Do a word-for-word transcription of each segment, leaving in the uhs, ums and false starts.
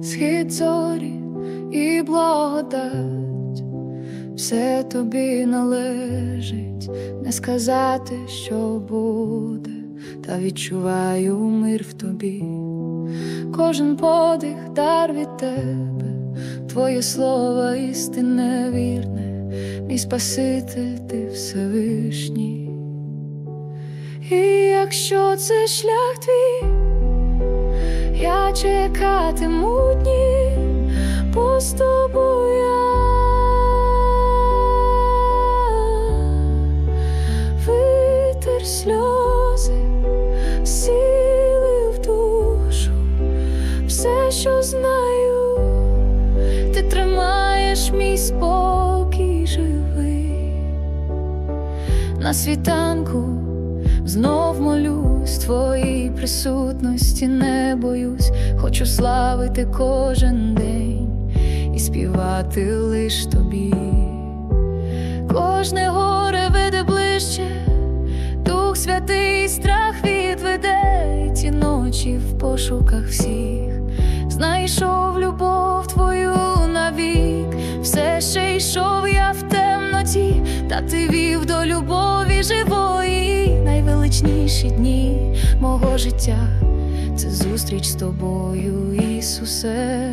схід зорі і благодать, все тобі належить, не сказати, що буде, та відчуваю мир в тобі. Кожен подих дар від тебе, твоє слово істинне вірне, мій Спаситель, ти Всевишній. І якщо це шлях твій, я чекатиму дні, бо з тобою я витер сльози, сили в душу, все, що знаю, ти тримаєш мій спокій живий. На світанку знов молюсь, твоїй присутності не боюсь, хочу славити кожен день і співати лиш тобі. Кожне горе веде ближче, Дух Святий страх відведе, і ті ночі в пошуках всіх знайшов любов твою навік. Все ще йшов я в темноті, та ти вів до любові живої. Найвеличніші дні мого життя — це зустріч з тобою, Ісусе.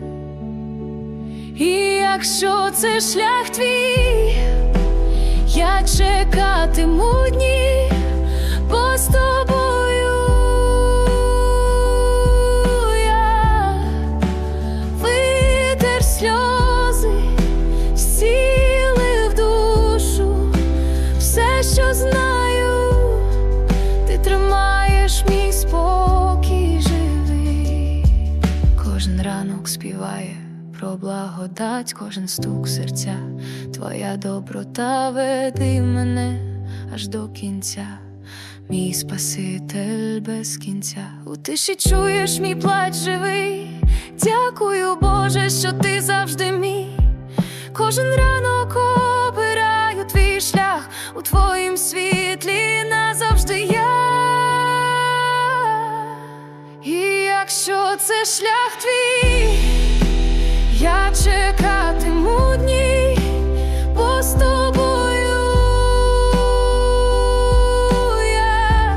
І якщо це шлях твій, я чекатиму дні, бо з тобою я витер сльози, сили в душу, все, що знаю, ти тримаєш мій спокій живий. Кожен ранок співає про благодать, кожен стук серця, твоя доброта веди мене аж до кінця. Мій Спаситель без кінця, у тиші чуєш мій плач живий. Дякую, Боже, що ти завжди мій. Кожен ранок обираю твій шлях, у твоїм світлі назавжди я. І якщо це шлях твій, я чекатиму дні, бо з тобою я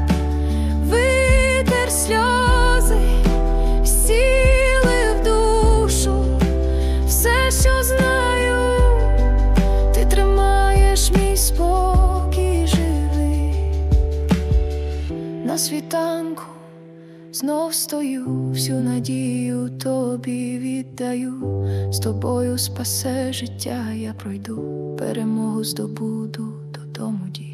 витер сльози, сили в душу, все, що знаю, ти тримаєш мій спокій живий. На світанку знов стою, всю надію тобі віддаю. З тобою спасе життя, я пройду, перемогу здобуду, додому дію.